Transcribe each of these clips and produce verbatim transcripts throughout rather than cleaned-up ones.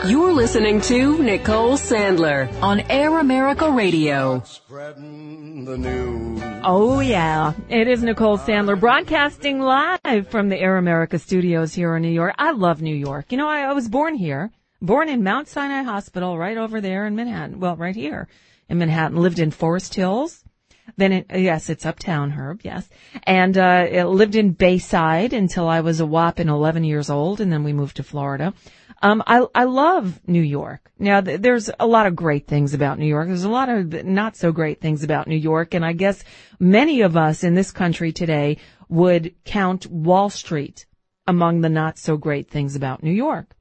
You're listening to Nicole Sandler on Air America Radio. Spreading the news. Oh, yeah. It is Nicole Sandler broadcasting live from the Air America studios here in New York. I love New York. You know, I, I was born here, born in Mount Sinai Hospital right over there in Manhattan. Well, right here in Manhattan. Lived in Forest Hills. Then, it, yes, it's uptown, Herb, yes. And uh it lived in Bayside until I was a whopping eleven years old, and then we moved to Florida. Um, I, I love New York. Now, th- there's a lot of great things about New York. There's a lot of not so great things about New York, and I guess many of us in this country today would count Wall Street among the not so great things about New York.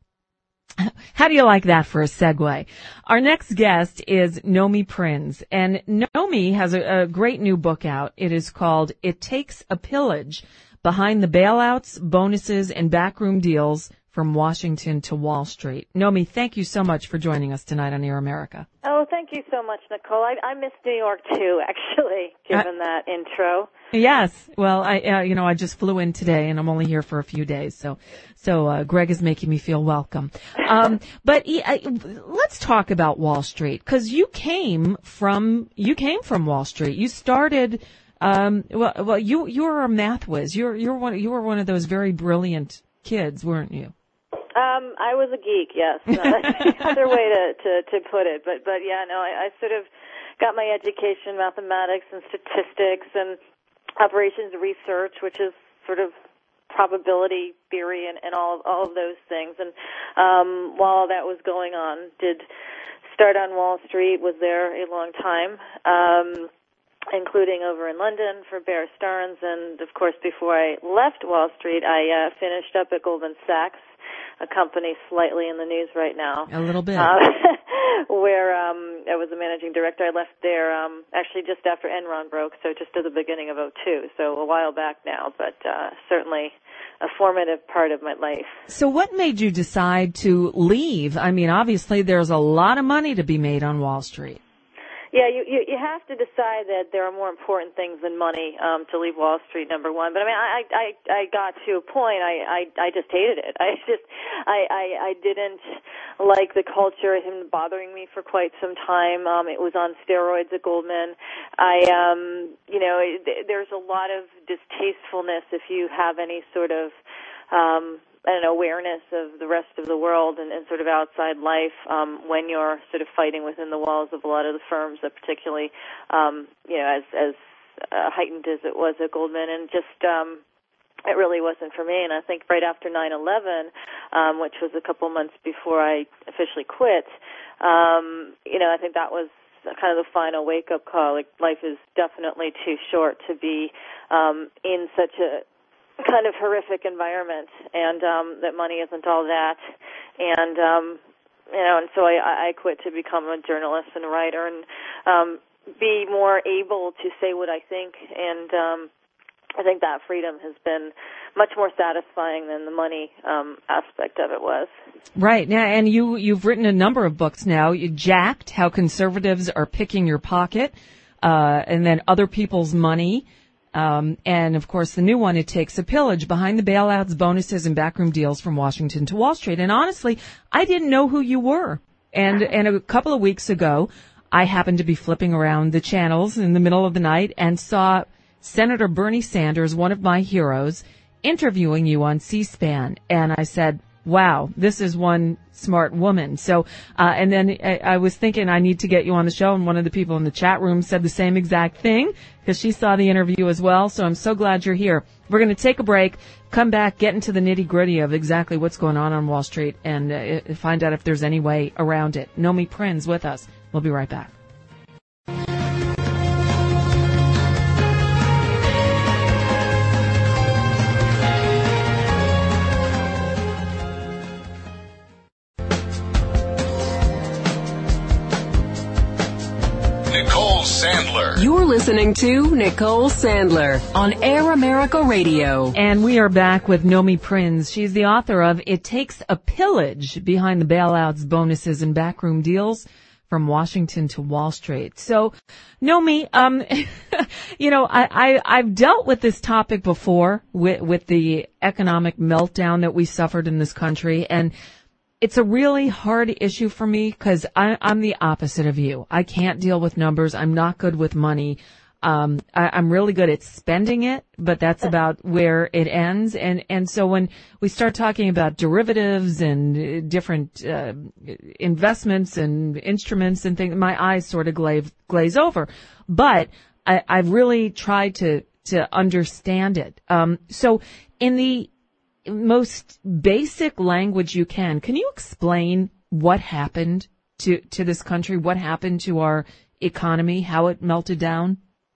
How do you like that for a segue? Our next guest is Nomi Prins, and Nomi has a, a great new book out. It is called It Takes a Pillage: Behind the Bailouts, Bonuses, and Backroom Deals from Washington to Wall Street. Nomi, thank you so much for joining us tonight on Air America. Oh, thank you so much, Nicole. I, I miss New York too, actually, given uh, that intro. Yes. Well, I, uh, you know, I just flew in today, and I'm only here for a few days, so, so uh, Greg is making me feel welcome. Um, but uh, let's talk about Wall Street, because you came from you came from Wall Street. You started. Um, well, well, you you were a math whiz. You're you're one you were one of those very brilliant kids, weren't you? Um, I was a geek, yes. No, that's the other way to, to, to put it. But, but yeah, no, I, I sort of got my education in mathematics and statistics and operations research, which is sort of probability theory and, and all, all of those things. And um, while that was going on, did start on Wall Street, was there a long time, um, including over in London for Bear Stearns. And, of course, before I left Wall Street, I uh, finished up at Goldman Sachs, a company slightly in the news right now. A little bit. Uh, where um, I was a managing director. I left there um, actually just after Enron broke, so just at the beginning of oh two, so a while back now, but uh, certainly a formative part of my life. So what made you decide to leave? I mean, obviously there's a lot of money to be made on Wall Street. Yeah, you, you you have to decide that there are more important things than money um, to leave Wall Street, number one. But I mean, I I, I got to a point. I, I, I just hated it. I just I, I I didn't like the culture. It had been bothering me for quite some time. Um, it was on steroids at Goldman. I um you know it, there's a lot of distastefulness if you have any sort of um. an awareness of the rest of the world and, and sort of outside life um, when you're sort of fighting within the walls of a lot of the firms, that particularly, um, you know, as, as uh, heightened as it was at Goldman, and just um, it really wasn't for me. And I think right after nine eleven, um, which was a couple months before I officially quit, um, you know, I think that was kind of the final wake-up call. Like, life is definitely too short to be um, in such a kind of horrific environment, and um, that money isn't all that, and um, you know, and so I, I quit to become a journalist and a writer, and um, be more able to say what I think, and um, I think that freedom has been much more satisfying than the money um, aspect of it was. Right now, and you you've written a number of books now. You Jacked: How Conservatives Are Picking Your Pocket, uh, and then Other People's Money. Um, and of course the new one, It Takes a Pillage: Behind the Bailouts, Bonuses, and Backroom Deals from Washington to Wall Street. And honestly, I didn't know who you were. And, and a couple of weeks ago, I happened to be flipping around the channels in the middle of the night and saw Senator Bernie Sanders, one of my heroes, interviewing you on C-SPAN. And I said, wow, this is one smart woman. So, uh, and then I, I was thinking I need to get you on the show, and one of the people in the chat room said the same exact thing because she saw the interview as well. So I'm so glad you're here. We're going to take a break, come back, get into the nitty gritty of exactly what's going on on Wall Street, and uh, find out if there's any way around it. Nomi Prins with us. We'll be right back. Nicole Sandler. You're listening to Nicole Sandler on Air America Radio. And we are back with Nomi Prins. She's the author of It Takes a Pillage: Behind the Bailouts, Bonuses, and Backroom Deals from Washington to Wall Street. So, Nomi, um, you know, I, I, I've dealt with this topic before with, with the economic meltdown that we suffered in this country. And it's a really hard issue for me because I'm the opposite of you. I can't deal with numbers. I'm not good with money. Um, I, I'm really good at spending it, but that's about where it ends. And, and so when we start talking about derivatives and different, uh, investments and instruments and things, my eyes sort of glaze, glaze over. But I, I've really tried to, to understand it. Um, so in the most basic language you can, can you explain what happened to, to this country? What happened to our economy? How it melted down?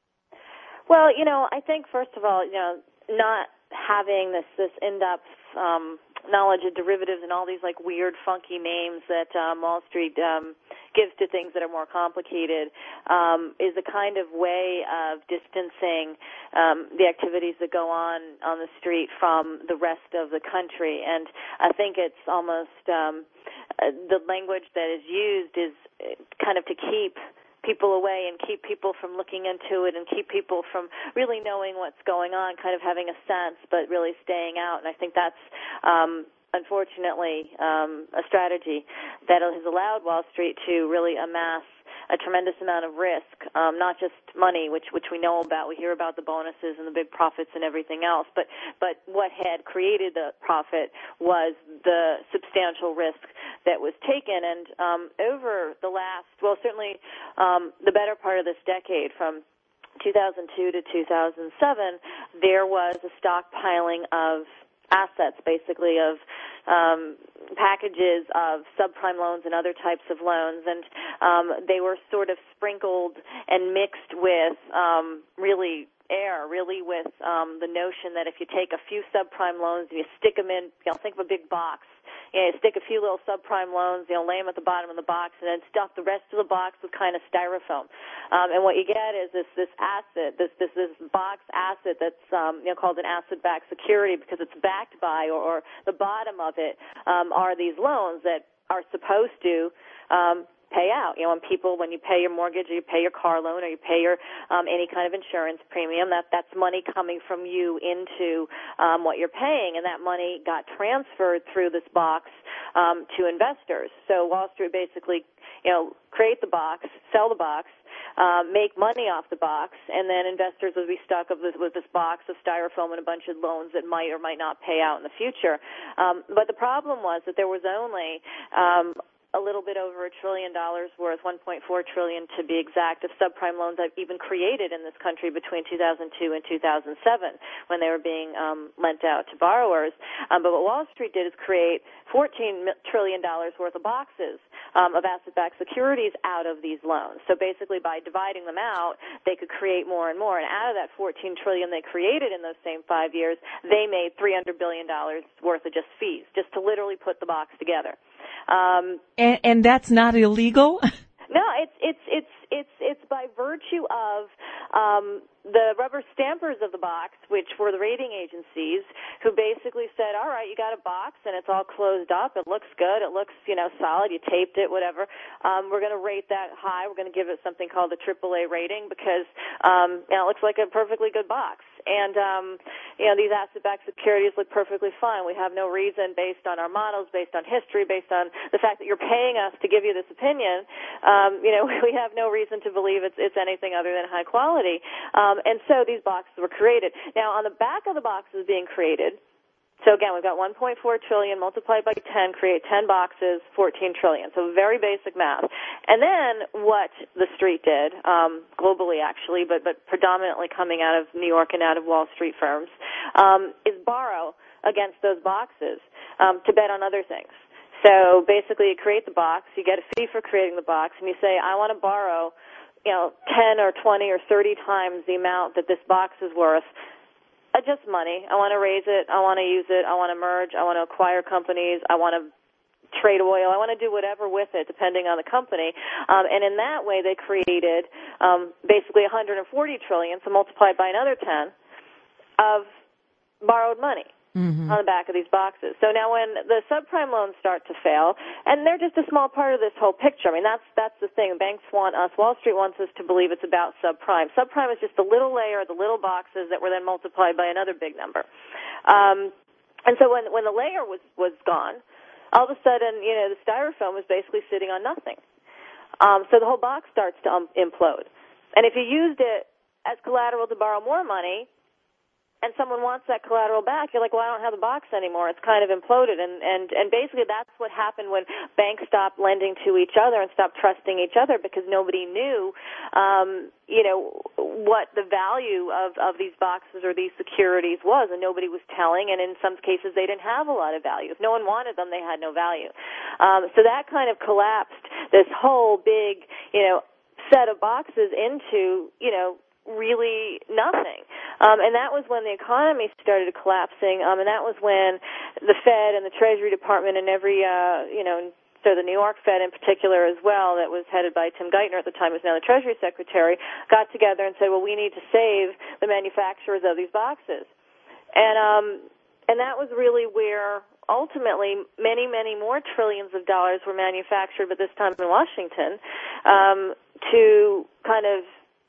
Well, you know, I think first of all, you know, not having this this in-depth um, knowledge of derivatives and all these like weird, funky names that um, Wall Street um, gives to things that are more complicated um, is a kind of way of distancing um, the activities that go on on the street from the rest of the country. And I think it's almost um, uh, the language that is used is kind of to keep people away and keep people from looking into it and keep people from really knowing what's going on, kind of having a sense but really staying out. And I think that's um, unfortunately um, a strategy that has allowed Wall Street to really amass a tremendous amount of risk, um, not just money, which which we know about. We hear about the bonuses and the big profits and everything else, but but what had created the profit was the substantial risk that was taken. And um, over the last, well, certainly um, the better part of this decade, from two thousand two to two thousand seven, there was a stockpiling of assets, basically, of um, packages of subprime loans and other types of loans, and um, they were sort of sprinkled and mixed with um, really air, really with um, the notion that if you take a few subprime loans and you stick them in, you know, think of a big box, you know, you stick a few little subprime loans, you know, lay them at the bottom of the box, and then stuff the rest of the box with kind of styrofoam. Um, and what you get is this this asset, this this this box asset that's um, you know called an asset-backed security because it's backed by, or, or the bottom of it um, are these loans that are supposed to um, pay out. You know, when people, when you pay your mortgage or you pay your car loan or you pay your um, any kind of insurance premium, that that's money coming from you into um, what you're paying, and that money got transferred through this box um, to investors. So Wall Street basically, you know, create the box, sell the box, uh, make money off the box, and then investors would be stuck with this, with this box of styrofoam and a bunch of loans that might or might not pay out in the future. Um, but the problem was that there was only um, a little bit over a trillion dollars worth, one point four trillion to be exact, of subprime loans I've even created in this country between two thousand two and two thousand seven when they were being um, lent out to borrowers. Um, but what Wall Street did is create fourteen trillion dollars worth of boxes um, of asset-backed securities out of these loans. So basically by dividing them out, they could create more and more. And out of that fourteen trillion dollars they created in those same five years, they made three hundred billion dollars worth of just fees, just to literally put the box together. Um, and, and that's not illegal? No, it's it's it's it's it's by virtue of um, the rubber stampers of the box, which were the rating agencies, who basically said, "All right, you got a box and it's all closed up. It looks good. It looks, you know, solid. You taped it, whatever. Um, we're going to rate that high. We're going to give it something called a triple A rating because um, you know, it looks like a perfectly good box." And, um, you know, these asset-backed securities look perfectly fine. We have no reason, based on our models, based on history, based on the fact that you're paying us to give you this opinion, um, you know, we have no reason to believe it's, it's anything other than high quality. Um, and so these boxes were created. Now, on the back of the boxes being created, so again, we've got one point four trillion multiplied by ten, create ten boxes, fourteen trillion. So very basic math. And then what the street did, um, globally actually, but, but predominantly coming out of New York and out of Wall Street firms, um, is borrow against those boxes um, to bet on other things. So basically you create the box, you get a fee for creating the box, and you say, I want to borrow, you know, ten or twenty or thirty times the amount that this box is worth. Uh, just money. I want to raise it. I want to use it. I want to merge. I want to acquire companies. I want to trade oil. I want to do whatever with it, depending on the company. Um, and in that way, they created um, basically one hundred forty trillion dollars, so multiplied by another ten, of borrowed money. Mm-hmm. On the back of these boxes. So now when the subprime loans start to fail, and they're just a small part of this whole picture. I mean, that's that's the thing. Banks want us, Wall Street wants us to believe it's about subprime. Subprime is just the little layer, the little boxes that were then multiplied by another big number. Um, and so when when the layer was, was gone, all of a sudden, you know, the styrofoam is basically sitting on nothing. Um, so the whole box starts to um, implode. And if you used it as collateral to borrow more money, and someone wants that collateral back, you're like, well, I don't have the box anymore. It's kind of imploded. And, and, and basically that's what happened when banks stopped lending to each other and stopped trusting each other because nobody knew, um, you know, what the value of, of these boxes or these securities was, and nobody was telling, and in some cases they didn't have a lot of value. If no one wanted them, they had no value. Um, so that kind of collapsed this whole big, you know, set of boxes into, you know, really nothing. Um, and that was when the economy started collapsing, um, and that was when the Fed and the Treasury Department and every, uh, you know, so the New York Fed in particular as well, that was headed by Tim Geithner at the time, who's now the Treasury Secretary, got together and said, well, we need to save the manufacturers of these boxes. And, um, and that was really where ultimately many, many more trillions of dollars were manufactured, but this time in Washington, um, to kind of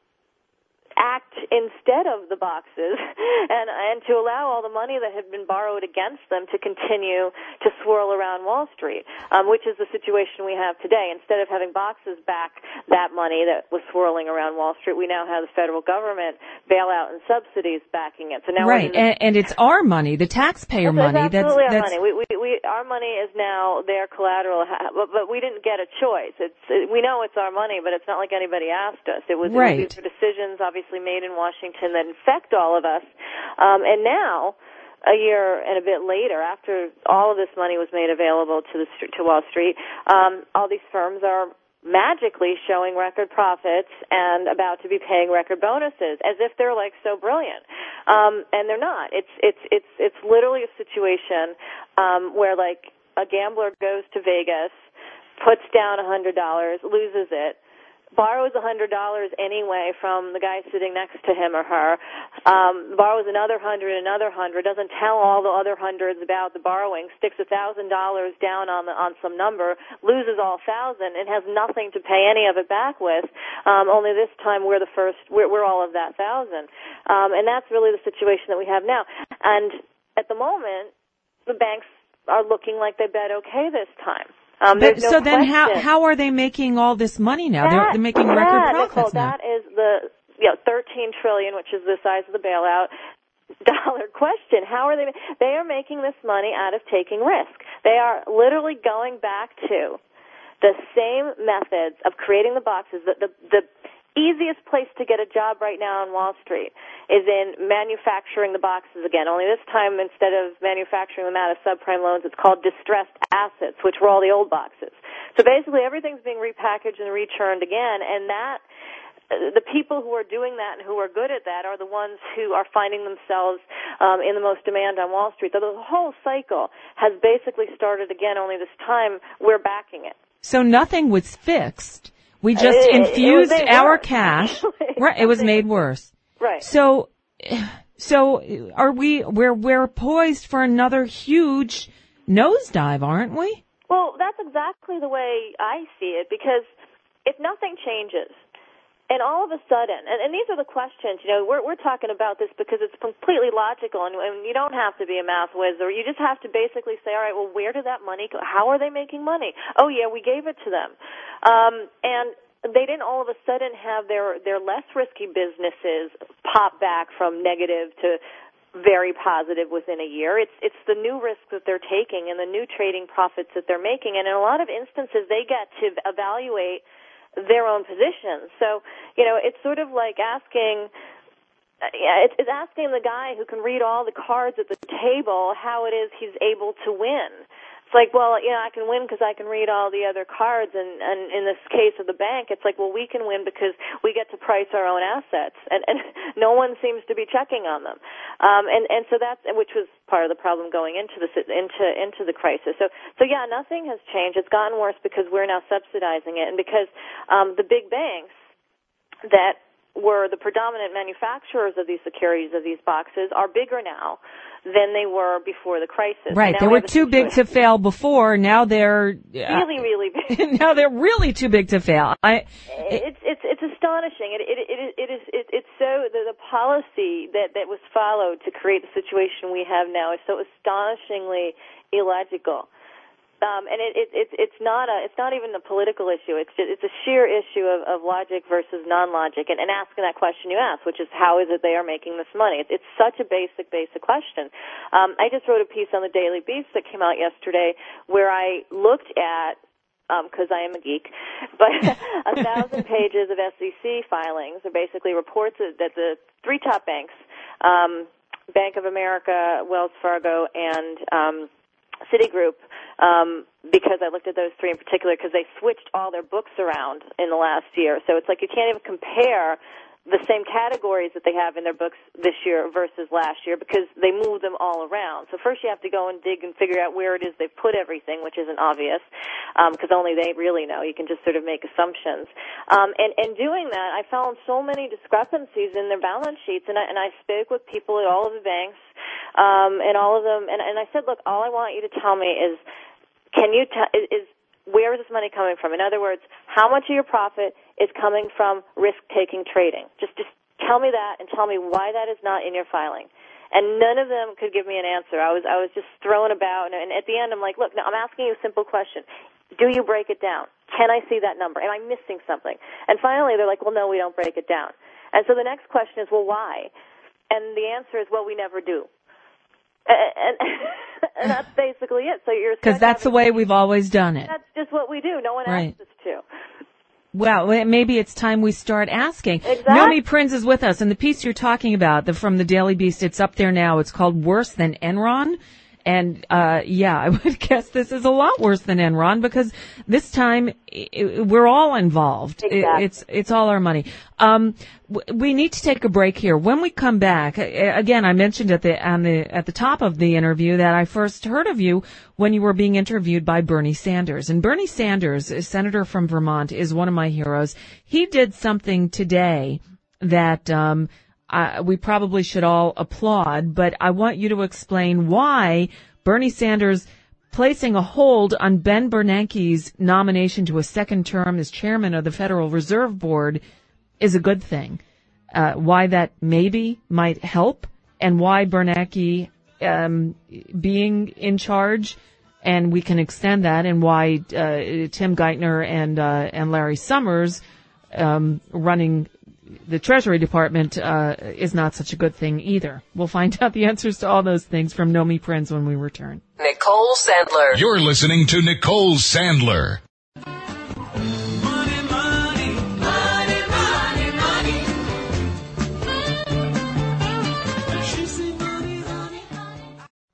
act instead of the boxes and and to allow all the money that had been borrowed against them to continue to swirl around Wall Street, um, which is the situation we have today. Instead of having boxes back that money that was swirling around Wall Street, we now have the federal government bailout and subsidies backing it. So now right, we're and, and it's our money, the taxpayer that's, money. That's absolutely that's, our that's... money. We, we, we, our money is now their collateral, but, but we didn't get a choice. It's it, we know it's our money, but it's not like anybody asked us. It was, right. it was these were decisions, obviously, made in Washington that affect all of us. Um, and now, a year and a bit later, after all of this money was made available to the to Wall Street, um, all these firms are magically showing record profits and about to be paying record bonuses, as if they're like so brilliant. Um, and they're not. It's it's it's it's literally a situation um, where like a gambler goes to Vegas, puts down a hundred dollars, loses it, borrows a hundred dollars anyway from the guy sitting next to him or her, um, borrows another hundred, another hundred, doesn't tell all the other hundreds about the borrowing, sticks a thousand dollars down on the, on some number, loses all thousand, and has nothing to pay any of it back with. Um, only this time we're the first, we're, we're all of that thousand, um, and that's really the situation that we have now. And at the moment, the banks are looking like they bet okay this time. Um, but, no so then question. how how are they making all this money now? That, they're, they're making that, record profits Nicole, now. That is the you know, thirteen trillion dollars, which is the size of the bailout, dollar question. How are they? They are making this money out of taking risk. They are literally going back to the same methods of creating the boxes. The, the, the easiest place to get a job right now on Wall Street is in manufacturing the boxes again. Only this time, instead of manufacturing them out of subprime loans, it's called distressed assets, which were all the old boxes. So basically, everything's being repackaged and returned again, and that the people who are doing that and who are good at that are the ones who are finding themselves um, in the most demand on Wall Street. So the whole cycle has basically started again, only this time we're backing it. So nothing was fixed. We just it, infused it our worse. cash. Right, it was made worse. Right. So, so are we? We're we're poised for another huge nosedive, aren't we? Well, that's exactly the way I see it. Because if nothing changes, and all of a sudden, and, and these are the questions, you know, we're, we're talking about this because it's completely logical, and, and you don't have to be a math whiz, or you just have to basically say, all right, well, where did that money go? How are they making money? Oh, yeah, we gave it to them. Um, and they didn't all of a sudden have their, their less risky businesses pop back from negative to very positive within a year. It's it's the new risks that they're taking and the new trading profits that they're making, and in a lot of instances, they get to evaluate their own positions. So, you know, it's sort of like asking, yeah, it's, it's asking the guy who can read all the cards at the table how it is he's able to win. It's like, well, you know, I can win because I can read all the other cards, and, and in this case of the bank, it's like, well, we can win because we get to price our own assets, and, and no one seems to be checking on them. Um, and, and so that's, which was part of the problem going into the, into, into the crisis. So, so yeah, nothing has changed. It's gotten worse because we're now subsidizing it, and because um, the big banks that were the predominant manufacturers of these securities, of these boxes, are bigger now than they were before the crisis. Right. They we were too big to fail before. Now they're uh, really, really big. Now they're really too big to fail. I, it, it's it's it's astonishing. It it it, it is it, it's so the, the policy that that was followed to create the situation we have now is so astonishingly illogical. Um, and it, it, it, it's not a, it's not even a political issue. It's just, it's a sheer issue of, of logic versus non-logic, and, and asking that question you asked, which is how is it they are making this money? It's, it's such a basic, basic question. Um, I just wrote a piece on the Daily Beast that came out yesterday where I looked at, because um, I am a geek, but a thousand pages of S E C filings are basically reports that the three top banks, um, Bank of America, Wells Fargo, and um, Citigroup, um, because I looked at those three in particular because they switched all their books around in the last year. So it's like you can't even compare the same categories that they have in their books this year versus last year because they move them all around. So first you have to go and dig and figure out where it is they've put everything, which isn't obvious because um, only they really know. You can just sort of make assumptions. Um, and, and doing that, I found so many discrepancies in their balance sheets, and I, and I spoke with people at all of the banks um, and all of them, and, and I said, look, all I want you to tell me is, can you t- is, is where is this money coming from? In other words, how much of your profit is coming from risk-taking trading? Just just tell me that and tell me why that is not in your filing. And none of them could give me an answer. I was I was just thrown about, and at the end I'm like, look, no, I'm asking you a simple question. Do you break it down? Can I see that number? Am I missing something? And finally they're like, well, no, we don't break it down. And so the next question is, well, why? And the answer is, well, we never do. And, and that's basically it. So you're because that's the way we've always done it. That's just what we do. No one right. asks us to. Well, maybe it's time we start asking. Exactly. Nomi Prinz is with us, and the piece you're talking about, the, from the Daily Beast, it's up there now. It's called Worse Than Enron. And, uh, yeah, I would guess this is a lot worse than Enron because this time it, we're all involved. Exactly. It, it's, it's all our money. Um, w- we need to take a break here. When we come back, again, I mentioned at the, on the, at the top of the interview that I first heard of you when you were being interviewed by Bernie Sanders. And Bernie Sanders, a senator from Vermont, is one of my heroes. He did something today that, um, Uh, we probably should all applaud, but I want you to explain why Bernie Sanders placing a hold on Ben Bernanke's nomination to a second term as chairman of the Federal Reserve Board is a good thing. Uh, why that maybe might help, and why Bernanke um, being in charge, and we can extend that, and why uh, Tim Geithner and uh, and Larry Summers um, running the Treasury Department uh, is not such a good thing either. We'll find out the answers to all those things from Nomi Prinz when we return. Nicole Sandler. You're listening to Nicole Sandler. Money, money, money, money, money. She say money, money, money.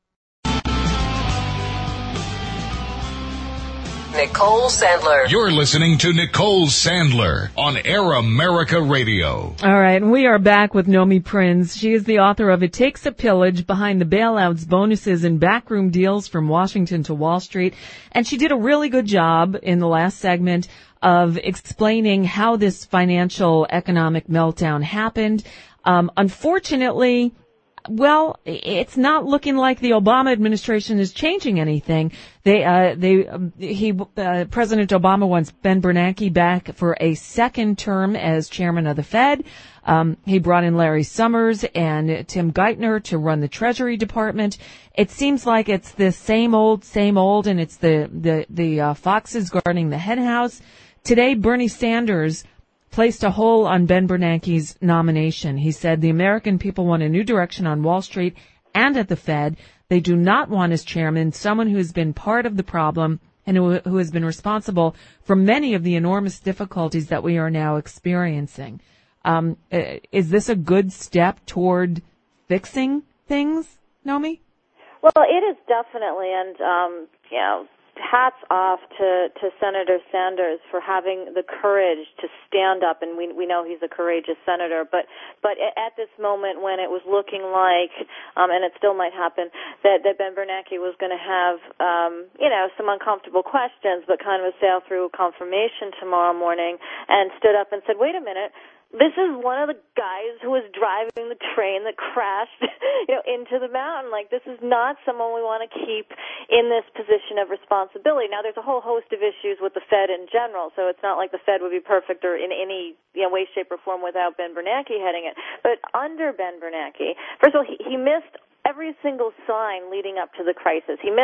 Nicole Sandler. You're listening to Nicole Sandler on Air America Radio. All right, and we are back with Nomi Prinz. She is the author of It Takes a Pillage, Behind the Bailouts, Bonuses, and Backroom Deals from Washington to Wall Street. And she did a really good job in the last segment of explaining how this financial economic meltdown happened. Um, unfortunately, well, it's not looking like the Obama administration is changing anything. They, uh, they, um, he, uh, President Obama wants Ben Bernanke back for a second term as chairman of the Fed. Um, he brought in Larry Summers and Tim Geithner to run the Treasury Department. It seems like it's the same old, same old, and it's the, the, the, uh, foxes guarding the hen house. Today, Bernie Sanders placed a hold on Ben Bernanke's nomination. He said the American people want a new direction on Wall Street and at the Fed. They do not want as chairman someone who has been part of the problem and who, who has been responsible for many of the enormous difficulties that we are now experiencing. Um, is this a good step toward fixing things, Nomi? Well, it is definitely, and um, you know, hats off to, to Senator Sanders for having the courage to stand up, and we we know he's a courageous senator, but but at this moment when it was looking like, um, and it still might happen, that, that Ben Bernanke was going to have, um, you know, some uncomfortable questions, but kind of sail through confirmation tomorrow morning and stood up and said, wait a minute, this is one of the guys who was driving the train that crashed, you know, into the mountain. Like, this is not someone we want to keep in this position of responsibility. Now, there's a whole host of issues with the Fed in general, so it's not like the Fed would be perfect or in any, you know, way, shape, or form without Ben Bernanke heading it. But under Ben Bernanke, first of all, he, he missed every single sign leading up to the crisis. He missed,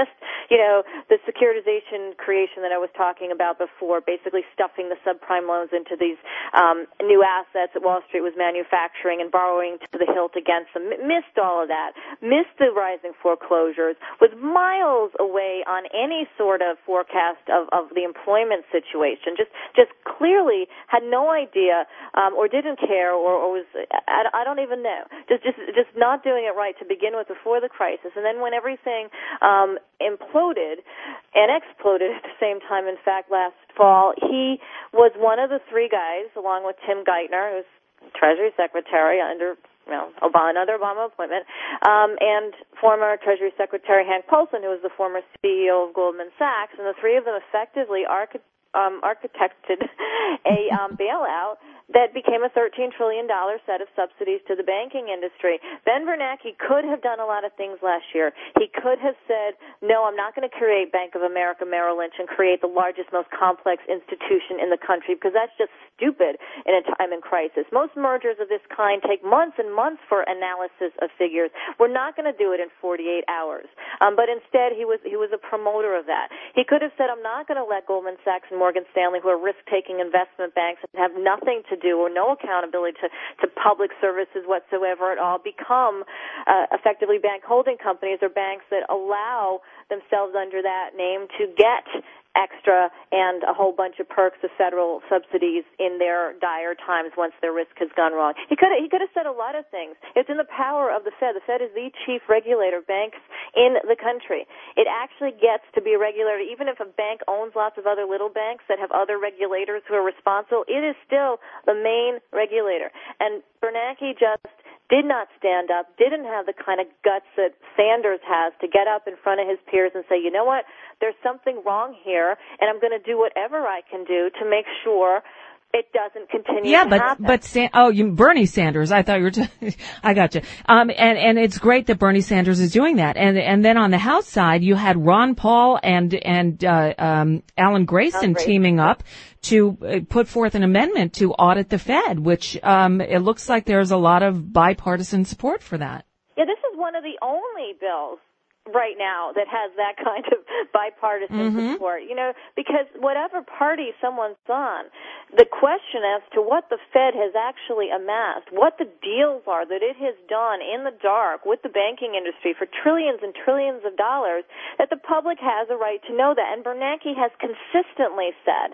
you know, the securitization creation that I was talking about before, basically stuffing the subprime loans into these um, new assets that Wall Street was manufacturing and borrowing to the hilt against them. M- missed all of that. Missed the rising foreclosures. Was miles away on any sort of forecast of, of the employment situation. Just, just clearly had no idea um, or didn't care or, or was, I, I don't even know. Just, just, just not doing it right to begin with before the crisis. And then when everything um, imploded and exploded at the same time, in fact, last fall, he was one of the three guys, along with Tim Geithner, who's Treasury Secretary under you know, Obama, another Obama appointment, um, and former Treasury Secretary Hank Paulson, who was the former C E O of Goldman Sachs, and the three of them effectively archi- um, architected a um, bailout that became a thirteen trillion dollars set of subsidies to the banking industry. Ben Bernanke could have done a lot of things last year. He could have said, no, I'm not going to create Bank of America Merrill Lynch and create the largest, most complex institution in the country, because that's just stupid in a time in crisis. Most mergers of this kind take months and months for analysis of figures. We're not going to do it in forty-eight hours. Um, but instead, he was he was a promoter of that. He could have said, I'm not going to let Goldman Sachs and Morgan Stanley, who are risk-taking investment banks and have nothing to do or no accountability to, to public services whatsoever at all, become uh, effectively bank holding companies or banks that allow themselves under that name to get extra and a whole bunch of perks of federal subsidies in their dire times once their risk has gone wrong. He could have, he could have said a lot of things. It's in the power of the Fed. The Fed is the chief regulator of banks in the country. It actually gets to be a regulator. Even if a bank owns lots of other little banks that have other regulators who are responsible, it is still the main regulator. And Bernanke just did not stand up, didn't have the kind of guts that Sanders has to get up in front of his peers and say, you know what, there's something wrong here, and I'm going to do whatever I can do to make sure it doesn't continue yeah, to but, happen. but, San- oh, you, Bernie Sanders, I thought you were, t- I got you. Um, and, and it's great that Bernie Sanders is doing that. And, and then on the House side, you had Ron Paul and, and, uh, um, Alan Grayson Alan Grayson. teaming up to uh, put forth an amendment to audit the Fed, which, um, it looks like there's a lot of bipartisan support for that. Yeah, this is one of the only bills right now that has that kind of bipartisan Mm-hmm. support, you know, because whatever party someone's on, the question as to what the Fed has actually amassed, what the deals are that it has done in the dark with the banking industry for trillions and trillions of dollars, that the public has a right to know that. And Bernanke has consistently said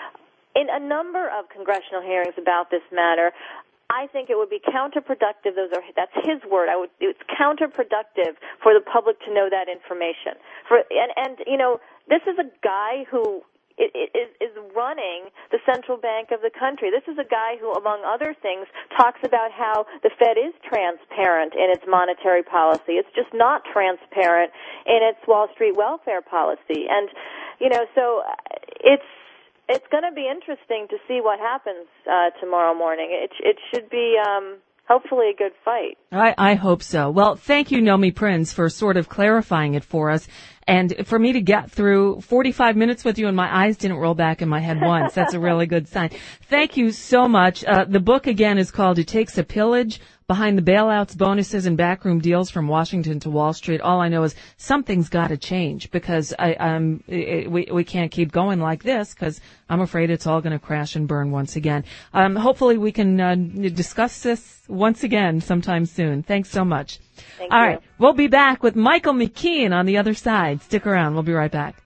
in a number of congressional hearings about this matter, I think it would be counterproductive. Those are that's his word. I would. It's counterproductive for the public to know that information. For and and you know, this is a guy who is is running the central bank of the country. This is a guy who, among other things, talks about how the Fed is transparent in its monetary policy. It's just not transparent in its Wall Street welfare policy. And you know, so it's. It's going to be interesting to see what happens uh, tomorrow morning. It it should be um, hopefully a good fight. I, I hope so. Well, thank you, Nomi Prinz, for sort of clarifying it for us. And for me to get through forty-five minutes with you and my eyes didn't roll back in my head once. That's a really good sign. Thank you so much. Uh, the book, again, is called It Takes a Pillage: Behind the Bailouts, Bonuses, and Backroom Deals from Washington to Wall Street. All I know is something's got to change, because I, um, it, we, we can't keep going like this, because I'm afraid it's all going to crash and burn once again. Um, hopefully we can uh, discuss this once again sometime soon. Thanks so much. Thank all you. right. We'll be back with Michael McKean on the other side. Stick around. We'll be right back.